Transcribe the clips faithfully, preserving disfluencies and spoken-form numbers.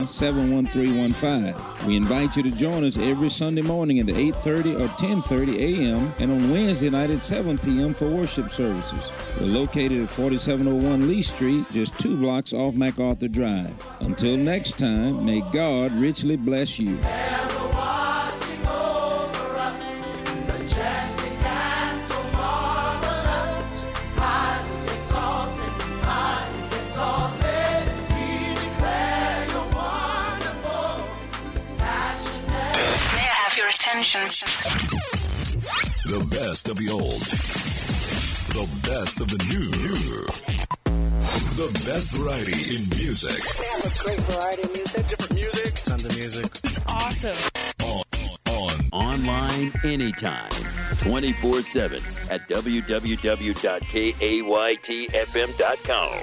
seven one three one five. We invite you to join us every Sunday morning at eight thirty or ten thirty a.m. and on Wednesday night at seven p.m. for worship services. We're located at forty-seven oh one Lee Street, just two blocks off MacArthur Drive. Until next time, may God richly bless you. The best of the old. The best of the new. The best variety in music. We have a great variety of music. Different music. Tons of music. It's awesome. On. on. Online anytime. twenty-four seven at w w w dot k a y t f m dot com.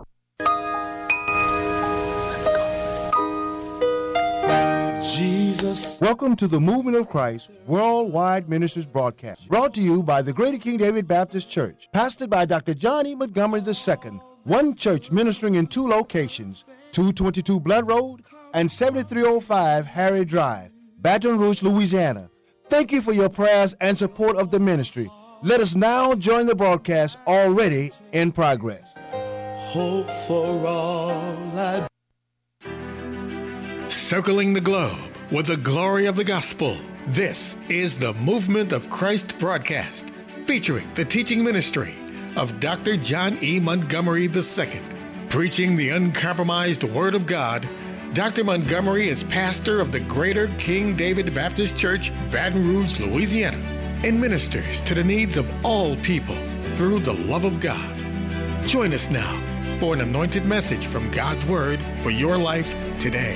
Jesus. Welcome to the Movement of Christ Worldwide Ministries broadcast, brought to you by the Greater King David Baptist Church, pastored by Doctor John E. Montgomery the Second, one church ministering in two locations, two twenty-two Blunt Road and seventy-three oh five Harry Drive, Baton Rouge, Louisiana. Thank you for your prayers and support of the ministry. Let us now join the broadcast already in progress. Hope for all I Circling the globe with the glory of the gospel. This is the Movement of Christ broadcast, featuring the teaching ministry of Doctor John E. Montgomery the Second. Preaching the uncompromised Word of God, Doctor Montgomery is pastor of the Greater King David Baptist Church, Baton Rouge, Louisiana, and ministers to the needs of all people through the love of God. Join us now for an anointed message from God's Word for your life today.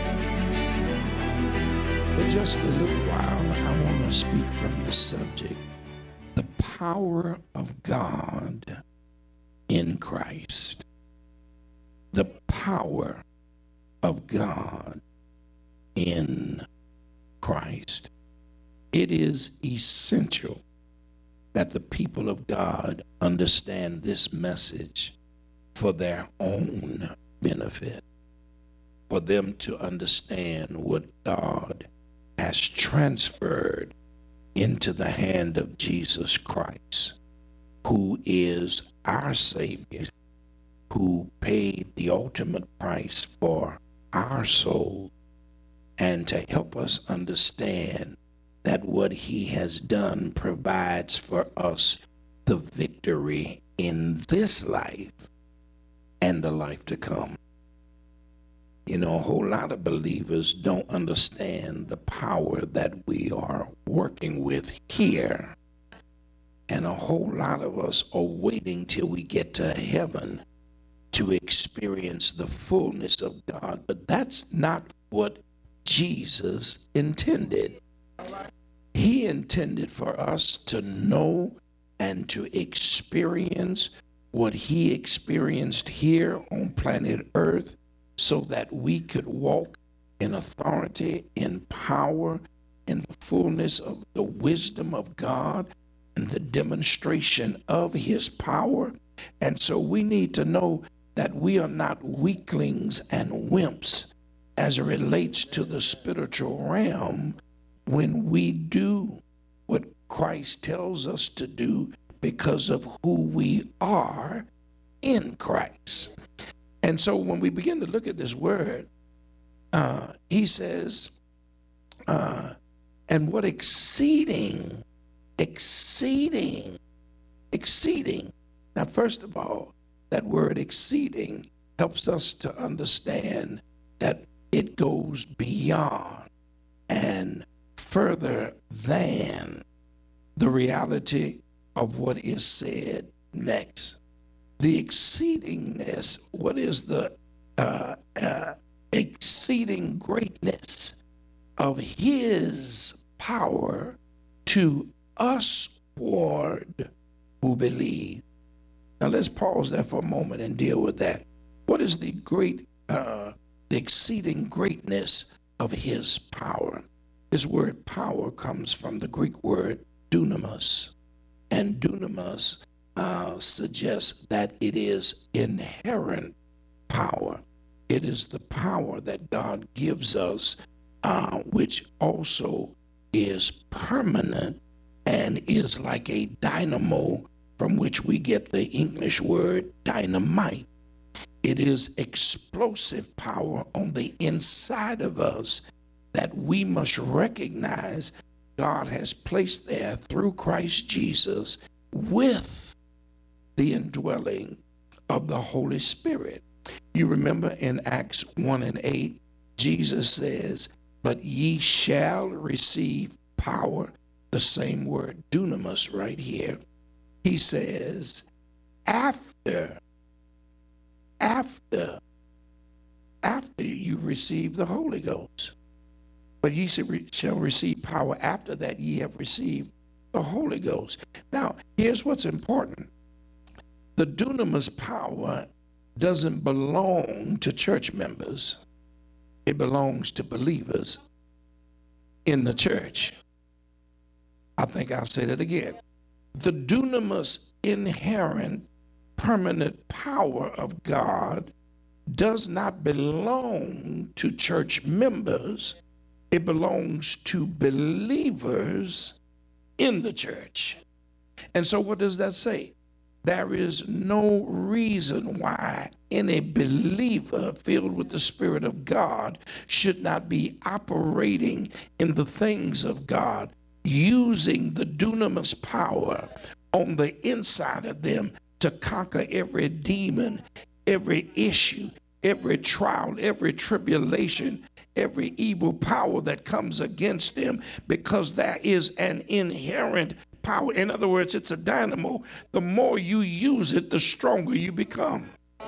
For just a little while, I want to speak from the subject, the power of God in Christ. The power of God in Christ. It is essential that the people of God understand this message for their own benefit, for them to understand what God has transferred into the hand of Jesus Christ, who is our Savior, who paid the ultimate price for our soul, and to help us understand that what he has done provides for us the victory in this life and the life to come. You know, a whole lot of believers don't understand the power that we are working with here. And a whole lot of us are waiting till we get to heaven to experience the fullness of God. But that's not what Jesus intended. He intended for us to know and to experience what he experienced here on planet Earth, so that we could walk in authority, in power, in the fullness of the wisdom of God and the demonstration of his power. And so we need to know that we are not weaklings and wimps as it relates to the spiritual realm when we do what Christ tells us to do because of who we are in Christ. And so when we begin to look at this word, uh, he says, uh, and what exceeding, exceeding, exceeding. Now, first of all, that word exceeding helps us to understand that it goes beyond and further than the reality of what is said next. The exceedingness, what is the uh, uh, exceeding greatness of his power to us, Lord, who believe. Now let's pause there for a moment and deal with that. What is the great, uh, the exceeding greatness of his power? This word power comes from the Greek word dunamis, and dunamis Uh, suggests that it is inherent power. It is the power that God gives us, uh, which also is permanent and is like a dynamo from which we get the English word dynamite. It is explosive power on the inside of us that we must recognize God has placed there through Christ Jesus with the indwelling of the Holy Spirit. You remember in Acts one and eight, Jesus says, but ye shall receive power, the same word dunamis right here. He says, after, after, after you receive the Holy Ghost. But ye shall receive power after that ye have received the Holy Ghost. Now, here's what's important. The dunamis power doesn't belong to church members. It belongs to believers in the church. I think I'll say that again. The dunamis inherent permanent power of God does not belong to church members. It belongs to believers in the church. And so what does that say? There is no reason why any believer filled with the Spirit of God should not be operating in the things of God, using the dunamis power on the inside of them to conquer every demon, every issue, every trial, every tribulation, every evil power that comes against them, because there is an inherent power. In other words, it's a dynamo. The more you use it, the stronger you become.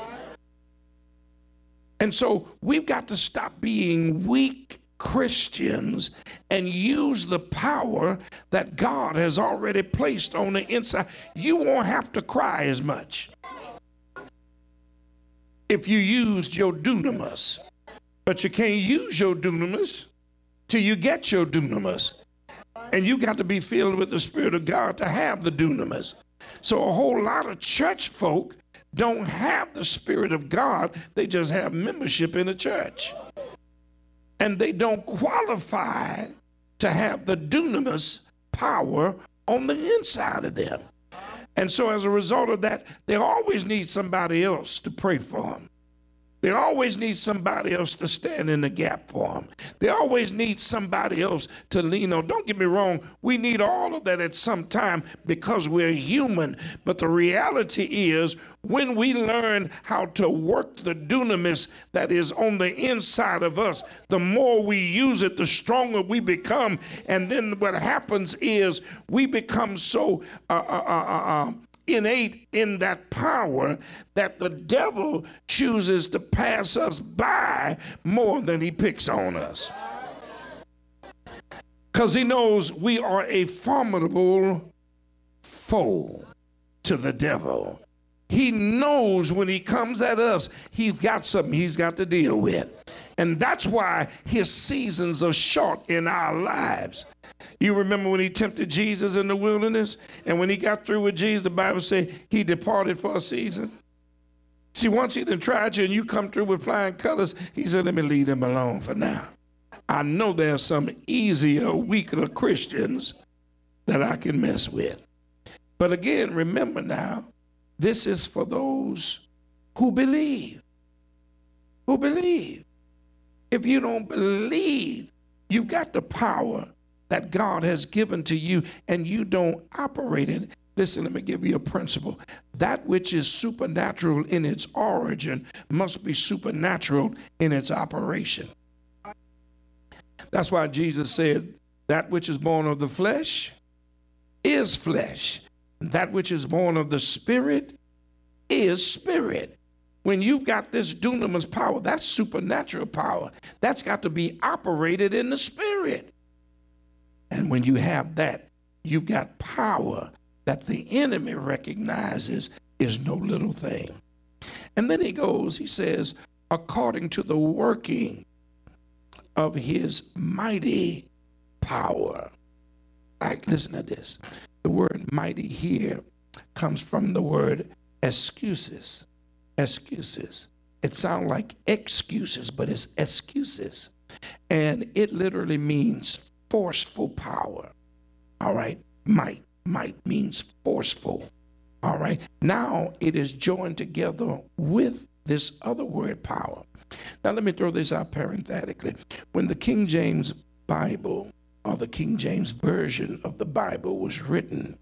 And so we've got to stop being weak Christians and use the power that God has already placed on the inside. You won't have to cry as much if you used your dunamis. But you can't use your dunamis till you get your dunamis. And you got to be filled with the Spirit of God to have the dunamis. So a whole lot of church folk don't have the Spirit of God. They just have membership in a church. And they don't qualify to have the dunamis power on the inside of them. And so as a result of that, they always need somebody else to pray for them. They always need somebody else to stand in the gap for them. They always need somebody else to lean on. Don't get me wrong, we need all of that at some time because we're human. But the reality is, when we learn how to work the dunamis that is on the inside of us, the more we use it, the stronger we become. And then what happens is we become so uh, uh, uh, uh, innate in that power that the devil chooses to pass us by more than he picks on us. Because he knows we are a formidable foe to the devil. He knows when he comes at us, he's got something he's got to deal with. And that's why his seasons are short in our lives. You remember when he tempted Jesus in the wilderness? And when he got through with Jesus, the Bible says he departed for a season. See, once he done tried you and you come through with flying colors, he said, let me leave him alone for now. I know there's some easier, weaker Christians that I can mess with. But again, remember now, this is for those who believe. Who believe. If you don't believe, you've got the power that God has given to you and you don't operate in it. Listen, let me give you a principle. That which is supernatural in its origin must be supernatural in its operation. That's why Jesus said, that which is born of the flesh is flesh. That which is born of the Spirit is spirit. When you've got this dunamis power, that's supernatural power. That's got to be operated in the Spirit. And when you have that, you've got power that the enemy recognizes is no little thing. And then he goes, he says, according to the working of his mighty power. Like, listen to this. The word mighty here comes from the word excuses. Excuses. It sounds like excuses, but it's excuses. And it literally means forceful power. All right. Might. Might means forceful. All right. Now it is joined together with this other word, power. Now let me throw this out parenthetically. When the King James Bible, or the King James Version of the Bible, was written,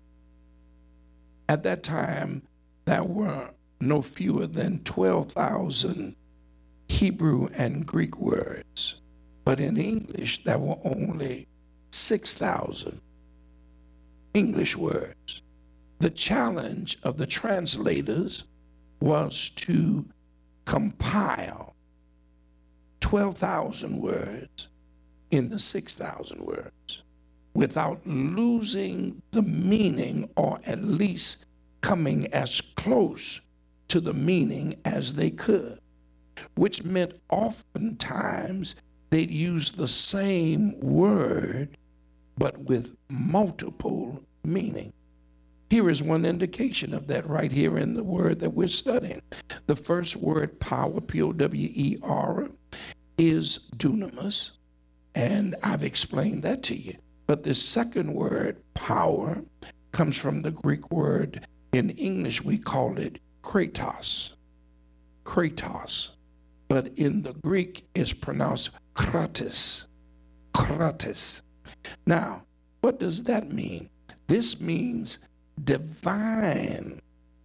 at that time there were no fewer than twelve thousand Hebrew and Greek words. But in English, there were only six thousand English words. The challenge of the translators was to compile twelve thousand words in the six thousand words without losing the meaning, or at least coming as close to the meaning as they could, which meant oftentimes they'd use the same word but with multiple meaning. Here is one indication of that right here in the word that we're studying. The first word, power, P O W E R, is dunamis, and I've explained that to you. But the second word, power, comes from the Greek word. In English, we call it kratos. Kratos. But in the Greek, it's pronounced kratis. Kratis. Now, what does that mean? This means divine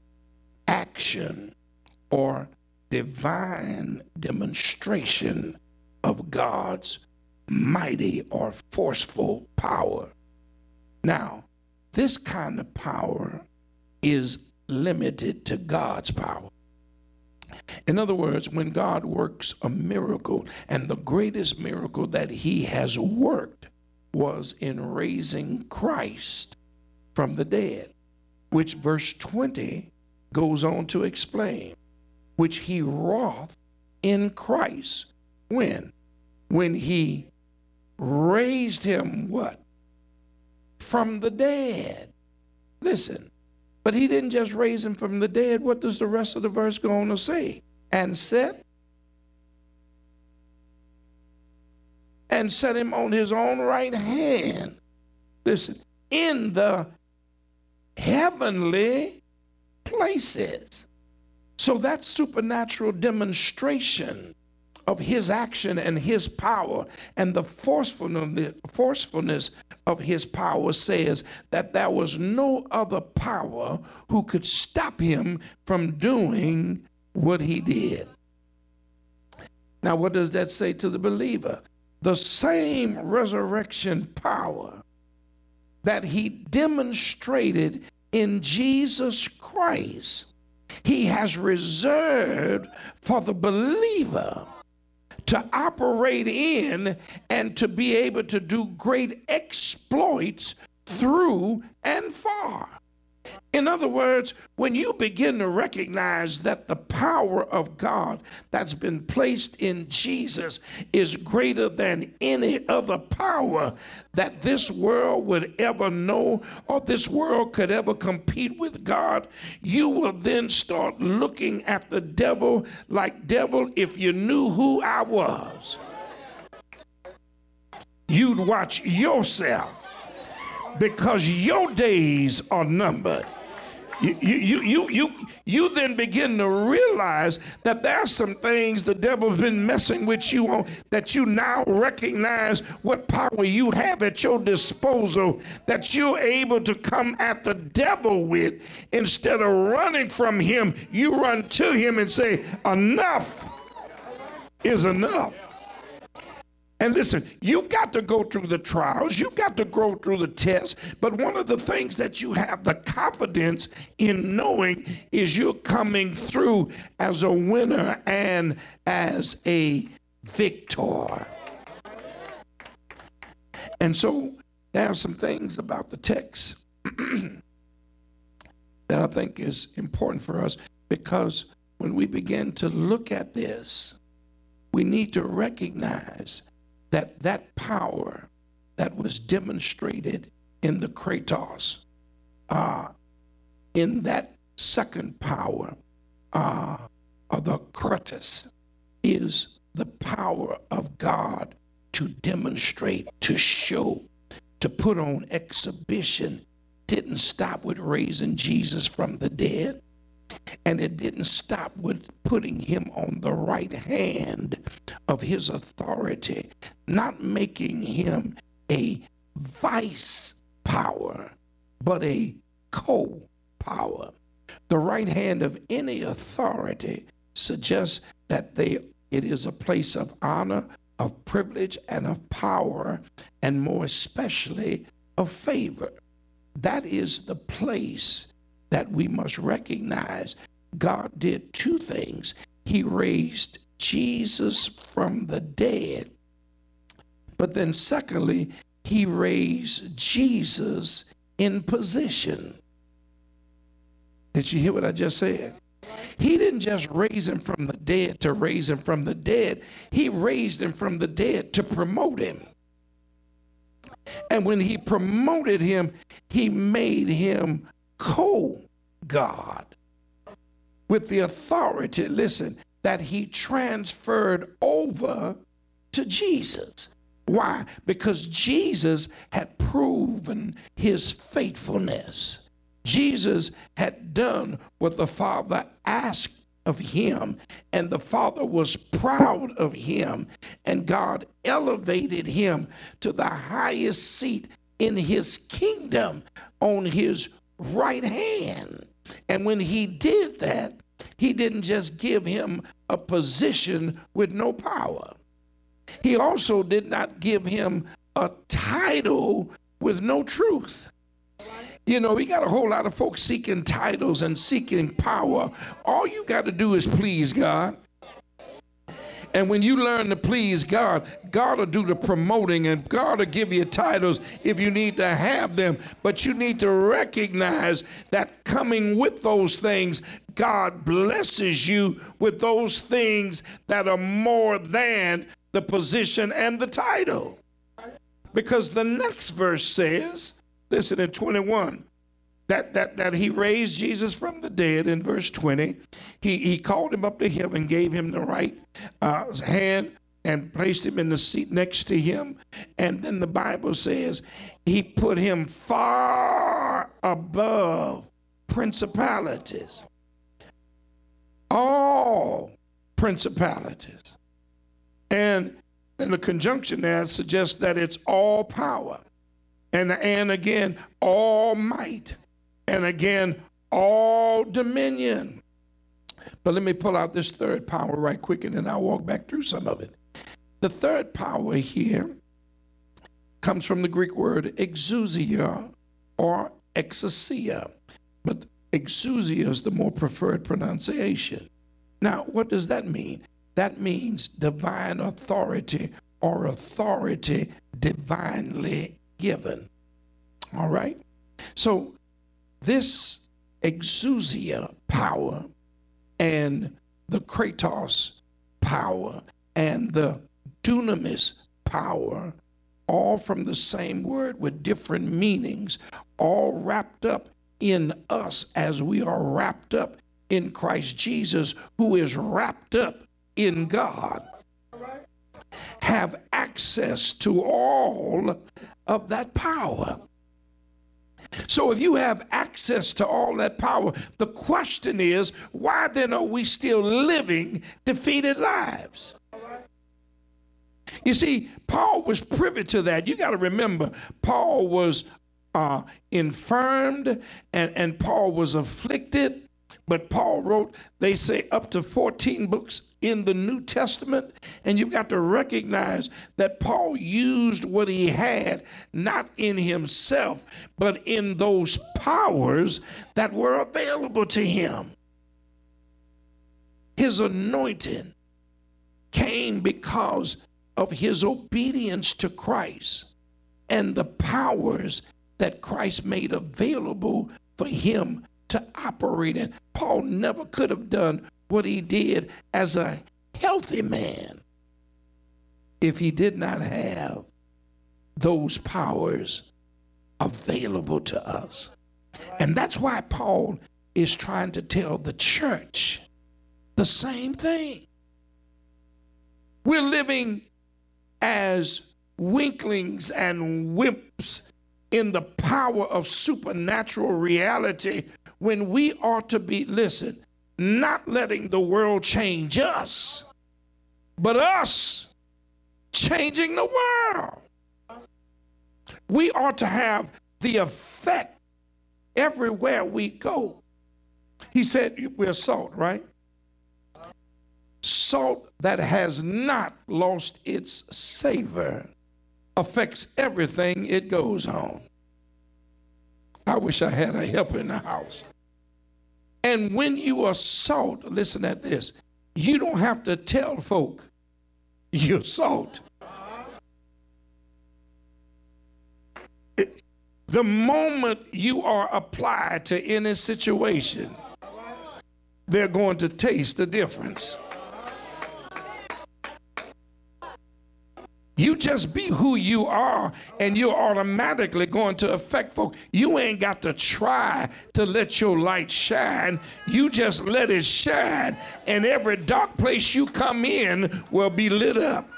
action or divine demonstration of God's mighty or forceful power. Now, this kind of power is limited to God's power. In other words, when God works a miracle, and the greatest miracle that he has worked was in raising Christ from the dead, which verse twenty goes on to explain, which he wrought in Christ. When? When he raised him what? From the dead. Listen, but he didn't just raise him from the dead. What does the rest of the verse go on to say? And set and set him on his own right hand. Listen, in the heavenly places. So that supernatural demonstration of his action and his power and the forcefulness, forcefulness of his power says that there was no other power who could stop him from doing what he did. Now, what does that say to the believer? The same resurrection power that he demonstrated in Jesus Christ, he has reserved for the believer to operate in and to be able to do great exploits through and for. In other words, when you begin to recognize that the power of God that's been placed in Jesus is greater than any other power that this world would ever know or this world could ever compete with God, you will then start looking at the devil like, devil, if you knew who I was, you'd watch yourself, because your days are numbered. You, you, you, you, you then begin to realize that there are some things the devil's been messing with you on, that you now recognize what power you have at your disposal, that you're able to come at the devil with. Instead of running from him, you run to him and say, enough is enough. And listen, you've got to go through the trials. You've got to go through the tests. But one of the things that you have the confidence in knowing is you're coming through as a winner and as a victor. And so there are some things about the text that I think is important for us, because when we begin to look at this, we need to recognize that that power that was demonstrated in the kratos, uh, in that second power, uh, or the kratos, is the power of God to demonstrate, to show, to put on exhibition. Didn't stop with raising Jesus from the dead, and it didn't stop with putting him on the right hand of his authority, not making him a vice power, but a co-power. The right hand of any authority suggests that they it is a place of honor, of privilege, and of power, and more especially of favor. That is the place that we must recognize. God did two things. He raised Jesus from the dead, but then secondly, he raised Jesus in position. Did you hear what I just said? He didn't just raise him from the dead to raise him from the dead. He raised him from the dead to promote him. And when he promoted him, he made him co-God with the authority, listen, that he transferred over to Jesus. Why? Because Jesus had proven his faithfulness. Jesus had done what the Father asked of him, and the Father was proud of him, and God elevated him to the highest seat in his kingdom on his right hand. And when he did that, he didn't just give him a position with no power. He also did not give him a title with no truth. You know, we got a whole lot of folks seeking titles and seeking power. All you got to do is please God. And when you learn to please God, God will do the promoting, and God will give you titles if you need to have them. But you need to recognize that coming with those things, God blesses you with those things that are more than the position and the title. Because the next verse says, listen, in twenty-one, that, that, that he raised Jesus from the dead. In verse twenty, he, he called him up to heaven, gave him the right uh, hand, and placed him in the seat next to him. And then the Bible says he put him far above principalities, all principalities. And, and the conjunction there suggests that it's all power. And, and again, all might. And again, all dominion. But let me pull out this third power right quick, and then I'll walk back through some of it. The third power here comes from the Greek word exousia or exousia. But exousia is the more preferred pronunciation. Now, what does that mean? That means divine authority or authority divinely given. All right? So this exousia power and the kratos power and the dunamis power, all from the same word with different meanings, all wrapped up in us as we are wrapped up in Christ Jesus, who is wrapped up in God, have access to all of that power. So if you have access to all that power, the question is, why then are we still living defeated lives? You see, Paul was privy to that. You got to remember, Paul was uh, infirmed and, and Paul was afflicted. But Paul wrote, they say, up to fourteen books in the New Testament. And you've got to recognize that Paul used what he had, not in himself, but in those powers that were available to him. His anointing came because of his obedience to Christ and the powers that Christ made available for him to operate in. Paul never could have done what he did as a healthy man if he did not have those powers available to us. And that's why Paul is trying to tell the church the same thing. We're living as winklings and wimps in the power of supernatural reality when we ought to be, listen, not letting the world change us, but us changing the world. We ought to have the effect everywhere we go. He said we're salt, right? Salt that has not lost its savor affects everything it goes on. I wish I had a helper in the house. And when you are salt, listen at this, you don't have to tell folk you're salt. It, the moment you are applied to any situation, they're going to taste the difference. You just be who you are, and you're automatically going to affect folk. You ain't got to try to let your light shine. You just let it shine, and every dark place you come in will be lit up.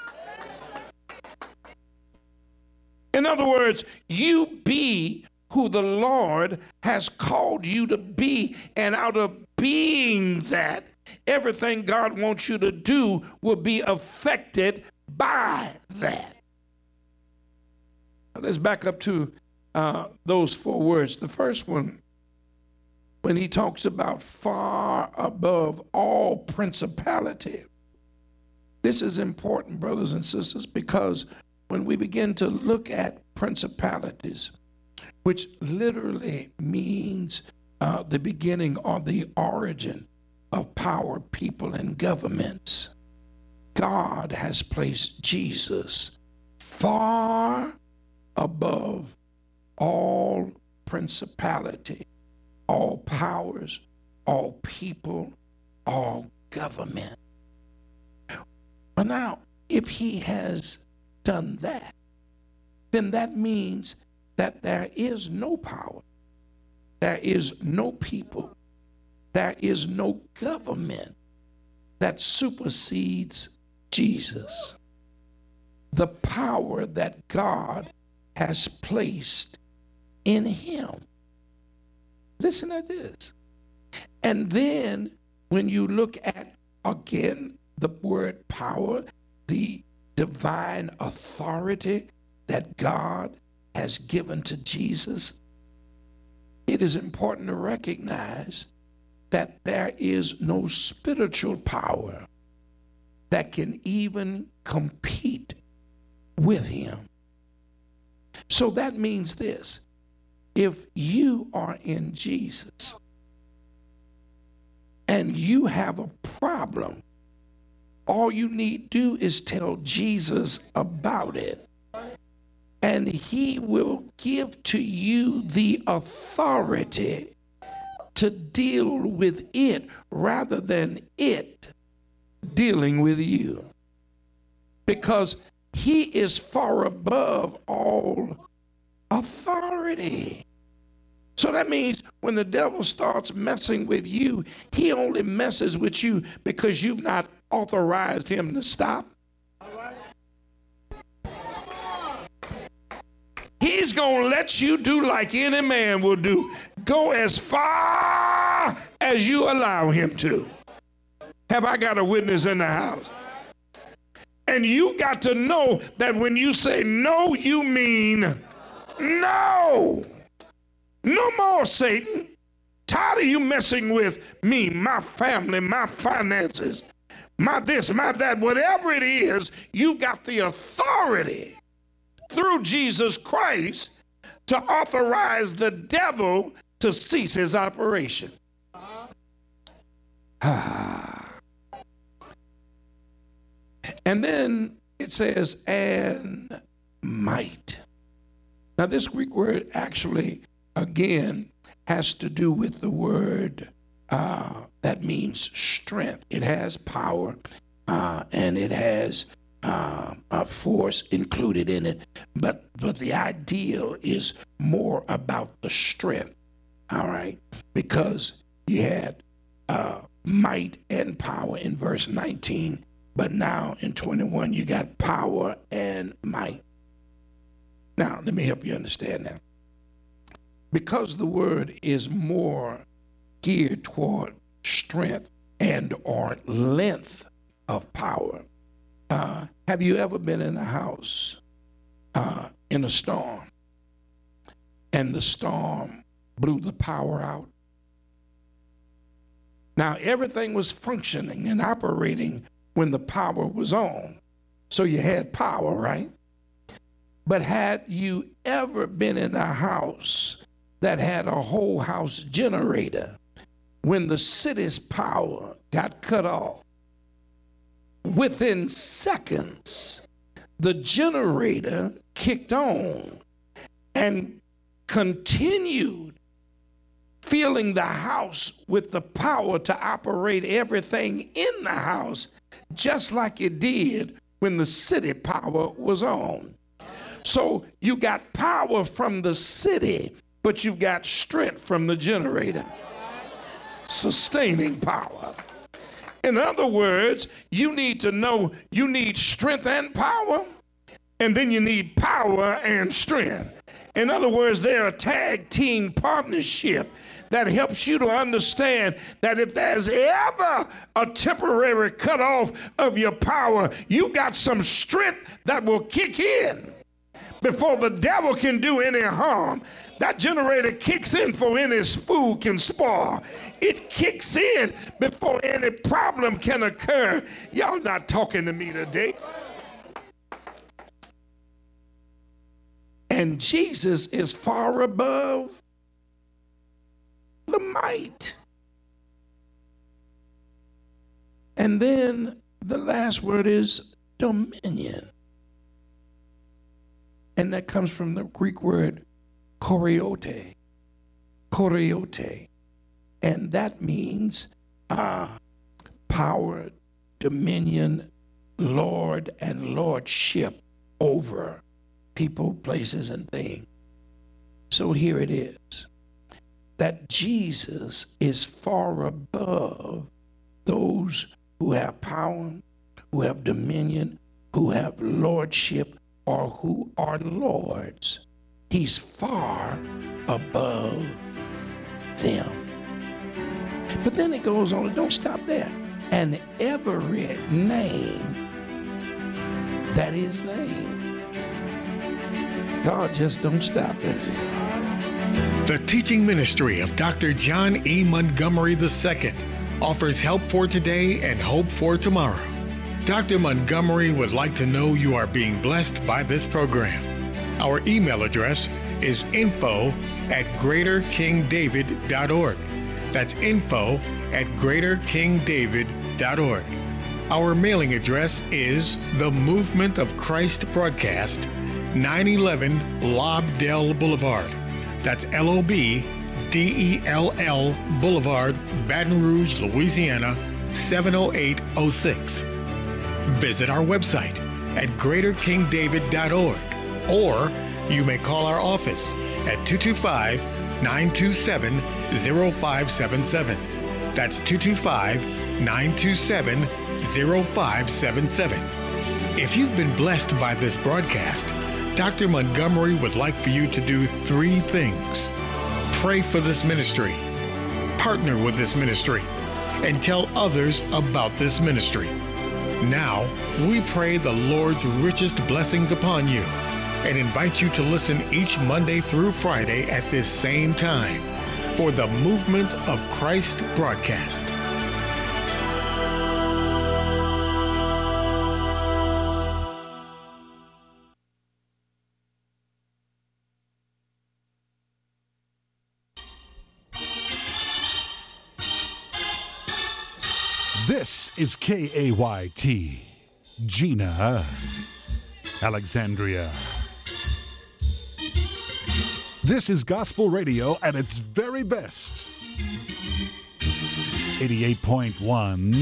In other words, you be who the Lord has called you to be, and out of being that, everything God wants you to do will be affected by that. Let's back up to uh, those four words. The first one, when he talks about far above all principality. This is important, brothers and sisters, because when we begin to look at principalities, which literally means uh, the beginning or the origin of power, people, and governments, God has placed Jesus far above all principality, all powers, all people, all government. But now, if he has done that, then that means that there is no power, there is no people, there is no government that supersedes Jesus. The power that God has placed in him. Listen to this. And then when you look at, again, the word power, the divine authority that God has given to Jesus, it is important to recognize that there is no spiritual power that can even compete with him. So that means this: if you are in Jesus and you have a problem, all you need to do is tell Jesus about it, and he will give to you the authority to deal with it rather than it dealing with you, because he is far above all authority. So that means when the devil starts messing with you, he only messes with you because you've not authorized him to stop. He's going to let you do like any man will do. Go as far as you allow him to. Have I got a witness in the house? And you got to know that when you say no, you mean no. No more, Satan. Tired of you messing with me, my family, my finances, my this, my that, whatever it is, you got the authority through Jesus Christ to authorize the devil to cease his operation. Ah. And then it says, and might. Now, this Greek word actually, again, has to do with the word uh, that means strength. It has power, uh, and it has uh, a force included in it. But, but the idea is more about the strength, all right? Because you had uh, might and power in verse nineteen, but now in twenty-one you got power and might. Now, let me help you understand that. Because the word is more geared toward strength and or length of power. Uh, have you ever been in a house uh, in a storm and the storm blew the power out? Now, everything was functioning and operating when the power was on. So you had power, right? But had you ever been in a house that had a whole house generator when the city's power got cut off? Within seconds, the generator kicked on and continued filling the house with the power to operate everything in the house, just like it did when the city power was on. So you got power from the city, but you've got strength from the generator. Sustaining power. In other words, you need to know you need strength and power, and then you need power and strength. In other words, they're a tag team partnership that helps you to understand that if there's ever a temporary cutoff of your power, you got some strength that will kick in before the devil can do any harm. That generator kicks in before any food can spoil. It kicks in before any problem can occur. Y'all not talking to me today. And Jesus is far above the might. And then the last word is dominion. And that comes from the Greek word koriote. Koriote. And that means uh, power, dominion, lord, and lordship over people, places, and things. So here it is, that Jesus is far above those who have power, who have dominion, who have lordship, or who are lords. He's far above them. But then it goes on, and don't stop there. And every name that is named. God just don't stop, does he? The teaching ministry of Doctor John E. Montgomery the Second offers help for today and hope for tomorrow. Doctor Montgomery would like to know you are being blessed by this program. Our email address is info at greater king david dot org. That's info at greater king david dot org. Our mailing address is The Movement of Christ Broadcast, nine eleven Lobdell Boulevard. That's L O B D E L L Boulevard, Baton Rouge, Louisiana, seven oh eight oh six. Visit our website at greater king david dot org, or you may call our office at two two five, nine two seven, oh five seven seven. That's two two five, nine two seven, oh five seven seven. If you've been blessed by this broadcast, Doctor Montgomery would like for you to do three things. Pray for this ministry, partner with this ministry, and tell others about this ministry. Now, we pray the Lord's richest blessings upon you and invite you to listen each Monday through Friday at this same time for the Movement of Christ broadcast. This is K A Y T, Gina, Alexandria. This is gospel radio at its very best. eighty-eight point one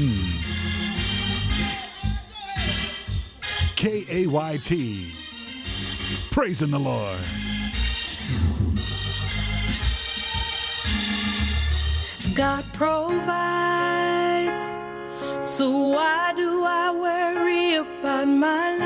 K A Y T, praising the Lord. God provides. So why do I worry about my